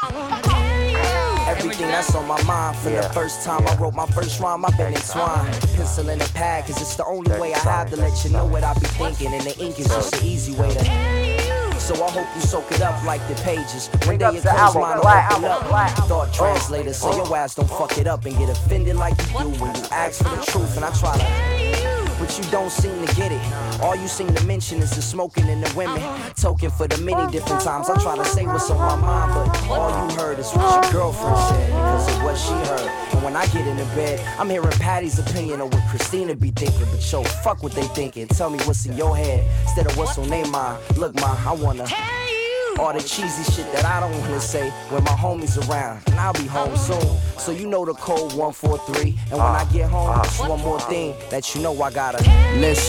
Everything that's on my mind from the first time I wrote my first rhyme, I've been entwined. Pencil in a pad, cause it's the only way I have to let you know what I be thinking. And the ink is just an easy way to. So I hope you soak it up like the pages. One day it close mine will open up. Thought translator, so your ass don't fuck it up and get offended like you do when you ask for the truth. And I try to, but you don't seem to get it. All you seem to mention is the smoking and the women. Token for the many different times I try to say what's on my mind, but all you heard is what your girlfriend said because of what she heard. And when I get into bed, I'm hearing Patty's opinion of what Christina be thinking. But yo, fuck what they thinking. Tell me what's in your head instead of what's on their mind. Look, ma, I wanna all the cheesy shit that I don't wanna say when my homies around. And I'll be home soon. So you know the code 143. And when I get home, it's one more thing that you know I gotta listen.